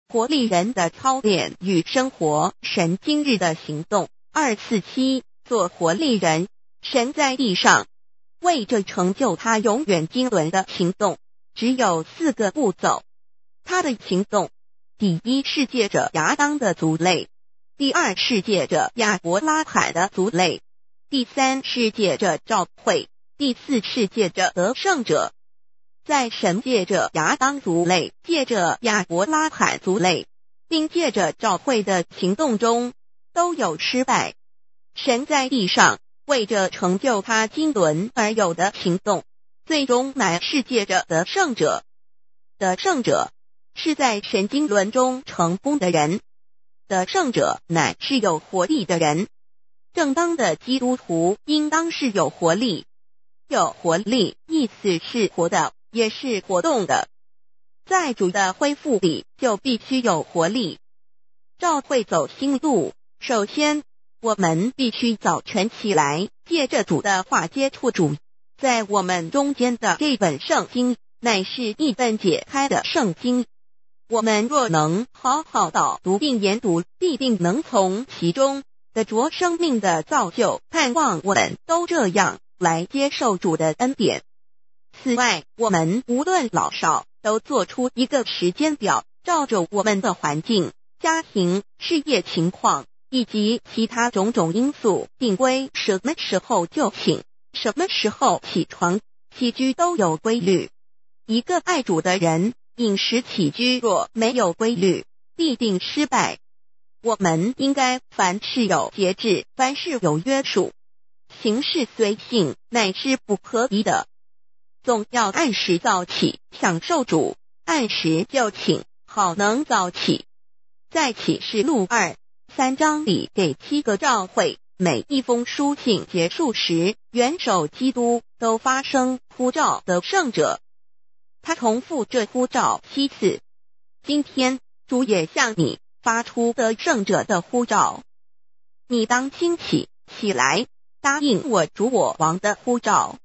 活力人的操练与生活神今日的行动。247做活力人。神在地上为着成就他永远经纶的行动，只有4个步骤。他的行动，第一是借着亚当的族类，第二是借着亚伯拉罕的族类，第三是借着召会，第四是借着得胜者。在神借着亚当族类、借着亚伯拉罕族类，并借着召会的行动中，都有失败。神在地上为着成就他经纶而有的行动，最终乃是借着得胜者。得胜者是在神经纶中成功的人，得胜者乃是有活力的人。正当的基督徒应当是有活力。有活力意思是活的，也是活动的。在主的恢复里就必须有活力。召会走新路，首先我们必须早晨起来，借着主的话接触主。在我们中间的这本圣经乃是一本解开的圣经，我们若能好好导读并研读，必定能从其中得着生命的造就。盼望我们都这样来接受主的恩典。此外，我们无论老少都做出一个时间表，照着我们的环境、家庭、事业情况以及其他种种因素，定规什么时候就寝，什么时候起床，起居都有规律。一个爱主的人，饮食起居若没有规律，必定失败。我们应该凡事有节制，凡事有约束，行事随性，乃是不可以的。总要按时早起，享受主，按时就寝，好能早起。在启示录2-3章里给7个教会，每一封书信结束时，元首基督都发声呼召得胜者。他重复这呼召7次。今天主也向你发出得胜者的呼召，你当兴起来，答应我主我王的呼召。